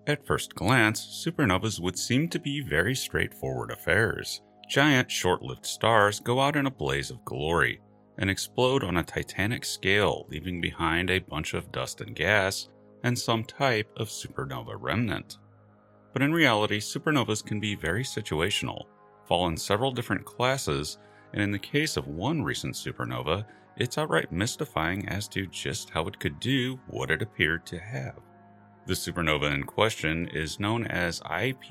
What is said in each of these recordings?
At first glance, supernovas would seem to be very straightforward affairs. Giant, short-lived stars go out in a blaze of glory and explode on a titanic scale, leaving behind a bunch of dust and gas and some type of supernova remnant. But in reality, supernovas can be very situational, fall in several different classes, and in the case of one recent supernova, it's outright mystifying as to just how it could do what it appeared to have. The supernova in question is known as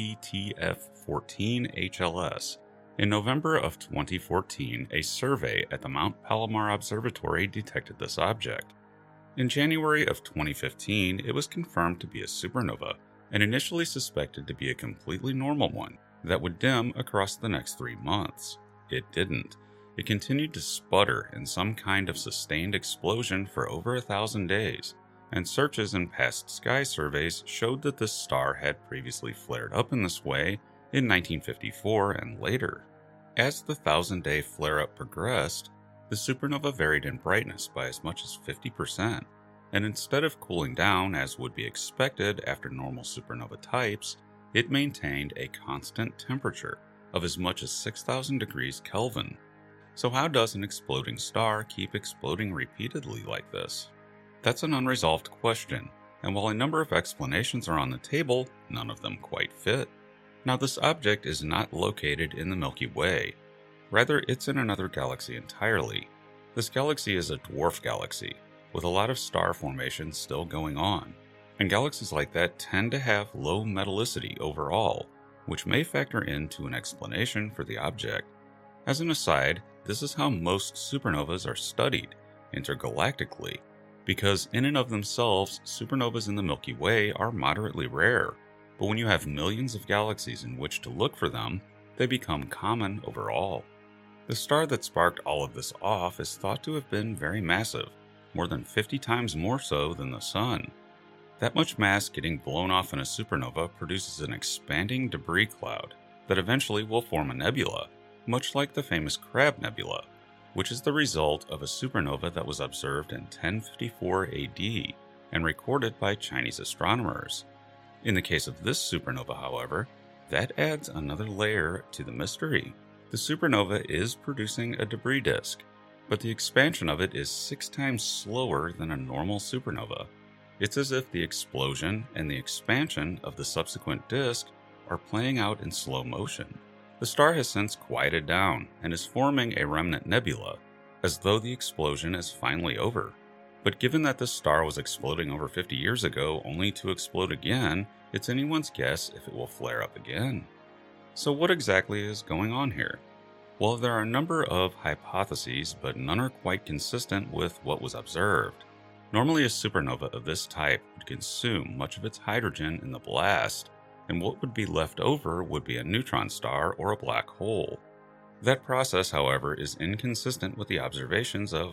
IPTF-14 In November of 2014, a survey at the Mount Palomar Observatory detected this object. In January of 2015, it was confirmed to be a supernova, and initially suspected to be a completely normal one that would dim across the next 3 months. It didn't. It continued to sputter in some kind of sustained explosion for over 1,000 days, and searches in past sky surveys showed that this star had previously flared up in this way in 1954 and later. As the 1,000-day flare-up progressed, the supernova varied in brightness by as much as 50%, and instead of cooling down as would be expected after normal supernova types, it maintained a constant temperature of as much as 6,000 degrees Kelvin. So how does an exploding star keep exploding repeatedly like this? That's an unresolved question, and while a number of explanations are on the table, none of them quite fit. Now, this object is not located in the Milky Way. Rather, it's in another galaxy entirely. This galaxy is a dwarf galaxy, with a lot of star formation still going on, and galaxies like that tend to have low metallicity overall, which may factor into an explanation for the object. As an aside, this is how most supernovas are studied, intergalactically, because in and of themselves, supernovas in the Milky Way are moderately rare, but when you have millions of galaxies in which to look for them, they become common overall. The star that sparked all of this off is thought to have been very massive, more than 50 times more so than the Sun. That much mass getting blown off in a supernova produces an expanding debris cloud that eventually will form a nebula, much like the famous Crab Nebula, which is the result of a supernova that was observed in 1054 AD and recorded by Chinese astronomers. In the case of this supernova, however, that adds another layer to the mystery. The supernova is producing a debris disk, but the expansion of it is 6 times slower than a normal supernova. It's as if the explosion and the expansion of the subsequent disk are playing out in slow motion. The star has since quieted down and is forming a remnant nebula, as though the explosion is finally over. But given that this star was exploding over 50 years ago only to explode again, it's anyone's guess if it will flare up again. So what exactly is going on here? Well, there are a number of hypotheses, but none are quite consistent with what was observed. Normally, a supernova of this type would consume much of its hydrogen in the blast, and what would be left over would be a neutron star or a black hole. That process, however, is inconsistent with the observations of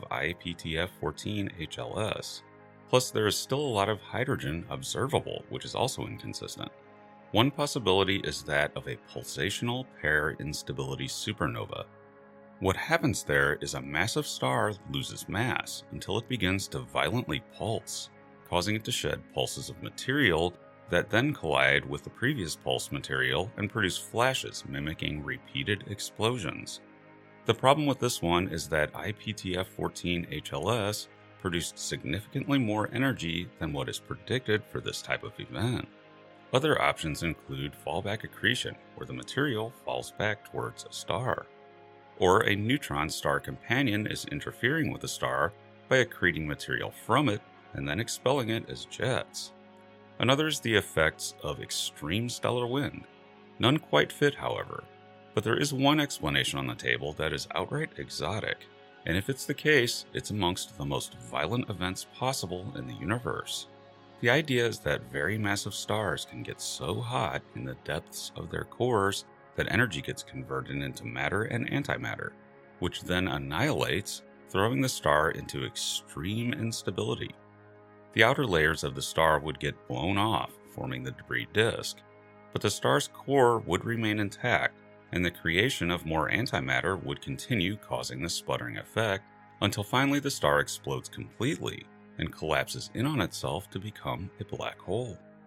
IPTF-14 Plus, there is still a lot of hydrogen observable, which is also inconsistent. One possibility is that of a pulsational pair instability supernova. What happens there is a massive star loses mass until it begins to violently pulse, causing it to shed pulses of material that then collide with the previous pulse material and produce flashes mimicking repeated explosions. The problem with this one is that IPTF-14 produced significantly more energy than what is predicted for this type of event. Other options include fallback accretion, where the material falls back towards a star, or a neutron star companion is interfering with the star by accreting material from it and then expelling it as jets. Another is the effects of extreme stellar wind. None quite fit, however, but there is one explanation on the table that is outright exotic, and if it's the case, it's amongst the most violent events possible in the universe. The idea is that very massive stars can get so hot in the depths of their cores that energy gets converted into matter and antimatter, which then annihilates, throwing the star into extreme instability. The outer layers of the star would get blown off, forming the debris disk, but the star's core would remain intact, and the creation of more antimatter would continue, causing the sputtering effect, until finally the star explodes completely and collapses in on itself to become a black hole.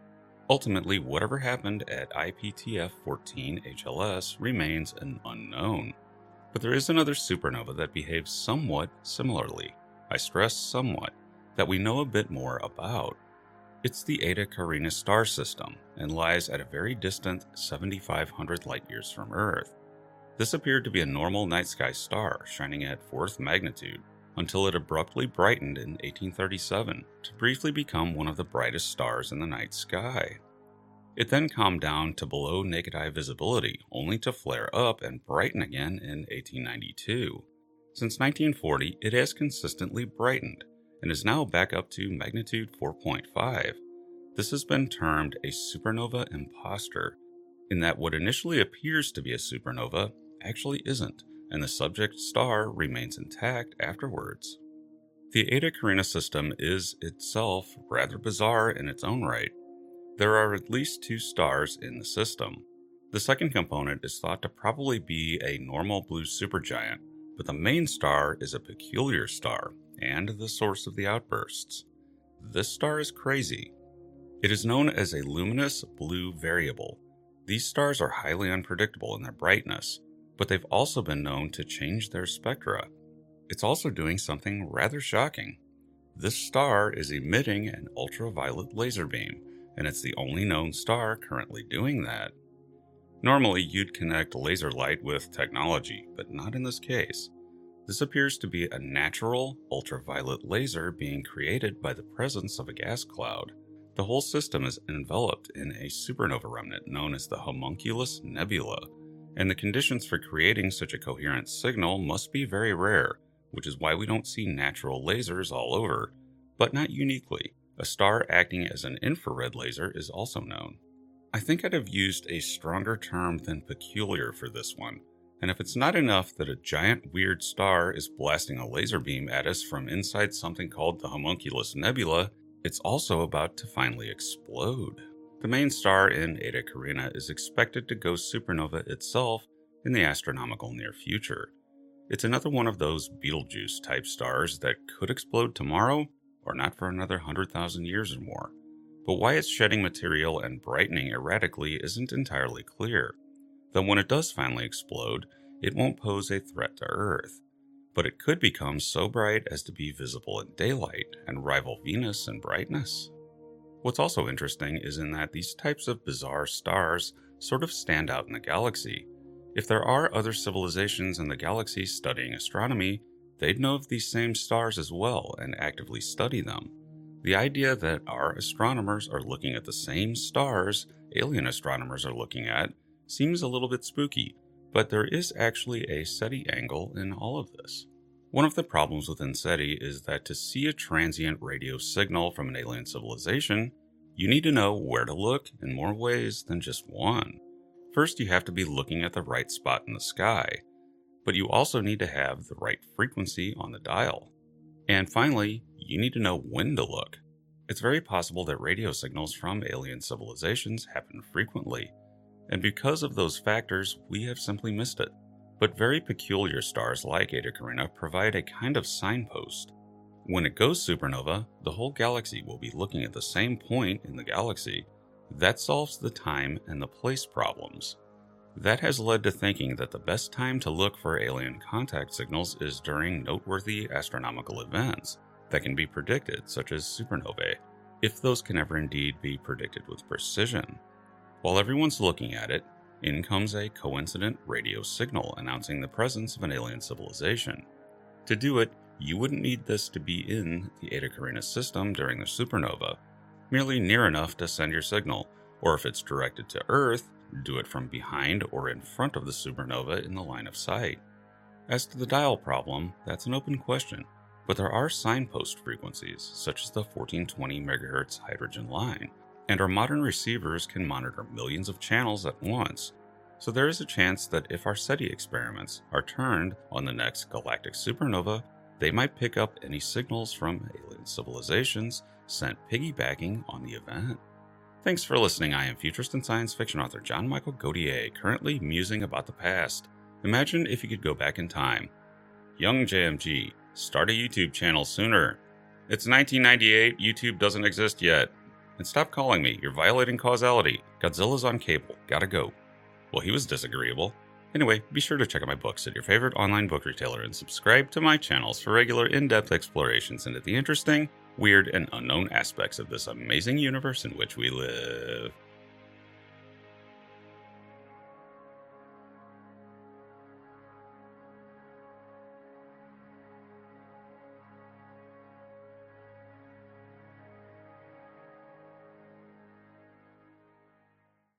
Ultimately, whatever happened at IPTF 14 HLS remains an unknown. But there is another supernova that behaves somewhat similarly. I stress somewhat, that we know a bit more about. It's the Eta Carinae star system and lies at a very distant 7,500 light-years from Earth. This appeared to be a normal night sky star shining at 4th magnitude until it abruptly brightened in 1837 to briefly become one of the brightest stars in the night sky. It then calmed down to below naked eye visibility, only to flare up and brighten again in 1892. Since 1940, it has consistently brightened and is now back up to magnitude 4.5. This has been termed a supernova imposter, in that what initially appears to be a supernova actually isn't, and the subject star remains intact afterwards. The Eta Carinae system is itself rather bizarre in its own right. There are at least 2 stars in the system. The second component is thought to probably be a normal blue supergiant, but the main star is a peculiar star and the source of the outbursts. This star is crazy. It is known as a luminous blue variable. These stars are highly unpredictable in their brightness, but they've also been known to change their spectra. It's also doing something rather shocking. This star is emitting an ultraviolet laser beam, and it's the only known star currently doing that. Normally, you'd connect laser light with technology, but not in this case. This appears to be a natural ultraviolet laser being created by the presence of a gas cloud. The whole system is enveloped in a supernova remnant known as the Homunculus Nebula, and the conditions for creating such a coherent signal must be very rare, which is why we don't see natural lasers all over, but not uniquely. A star acting as an infrared laser is also known. I think I'd have used a stronger term than peculiar for this one, and if it's not enough that a giant weird star is blasting a laser beam at us from inside something called the Homunculus Nebula, it's also about to finally explode. The main star in Eta Carinae is expected to go supernova itself in the astronomical near future. It's another one of those Betelgeuse type stars that could explode tomorrow or not for another 100,000 years or more. But why it's shedding material and brightening erratically isn't entirely clear. Though when it does finally explode, it won't pose a threat to Earth. But it could become so bright as to be visible in daylight and rival Venus in brightness. What's also interesting is in that these types of bizarre stars sort of stand out in the galaxy. If there are other civilizations in the galaxy studying astronomy, they'd know of these same stars as well and actively study them. The idea that our astronomers are looking at the same stars alien astronomers are looking at seems a little bit spooky, but there is actually a SETI angle in all of this. One of the problems within SETI is that to see a transient radio signal from an alien civilization, you need to know where to look in more ways than just one. First, you have to be looking at the right spot in the sky, but you also need to have the right frequency on the dial. And finally, you need to know when to look. It's very possible that radio signals from alien civilizations happen frequently, and because of those factors, we have simply missed it. But very peculiar stars like Eta Carinae provide a kind of signpost. When it goes supernova, the whole galaxy will be looking at the same point in the galaxy. That solves the time and the place problems. That has led to thinking that the best time to look for alien contact signals is during noteworthy astronomical events that can be predicted, such as supernovae, if those can ever indeed be predicted with precision. While everyone's looking at it, in comes a coincident radio signal announcing the presence of an alien civilization. To do it, you wouldn't need this to be in the Eta Carinae system during the supernova, merely near enough to send your signal, or if it's directed to Earth, do it from behind or in front of the supernova in the line of sight. As to the dial problem, that's an open question, but there are signpost frequencies, such as the 1420 MHz hydrogen line, and our modern receivers can monitor millions of channels at once, so there is a chance that if our SETI experiments are turned on the next galactic supernova, they might pick up any signals from alien civilizations sent piggybacking on the event. Thanks for listening. I am futurist and science fiction author John Michael Gauthier, currently musing about the past. Imagine if you could go back in time. Young JMG, start a YouTube channel sooner. It's 1998, YouTube doesn't exist yet. And stop calling me. You're violating causality. Godzilla's on cable. Gotta go. Well, he was disagreeable. Anyway, be sure to check out my books at your favorite online book retailer and subscribe to my channels for regular in-depth explorations into the interesting, weird, and unknown aspects of this amazing universe in which we live.